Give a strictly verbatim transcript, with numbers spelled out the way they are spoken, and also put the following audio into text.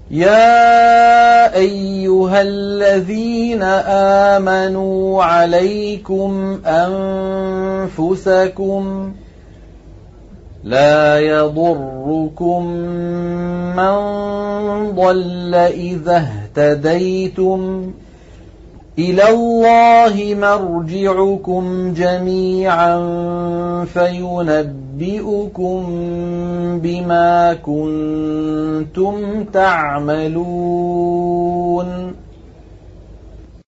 يَا أَيُّهَا الَّذِينَ آمَنُوا عَلَيْكُمْ أَنفُسَكُمْ لَا يَضُرُّكُم مَّن ضَلَّ إِذَا اهْتَدَيْتُمْ إِلَى اللَّهِ مَرْجِعُكُمْ جَمِيعًا فَيُنَبِّئُكُم بِمَا كُنتُمْ تَعْمَلُونَ